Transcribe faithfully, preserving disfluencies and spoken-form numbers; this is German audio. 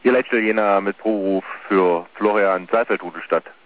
Hier Leitstelle Jena mit Proruf für Florian Saalfeld-Rudelstadt.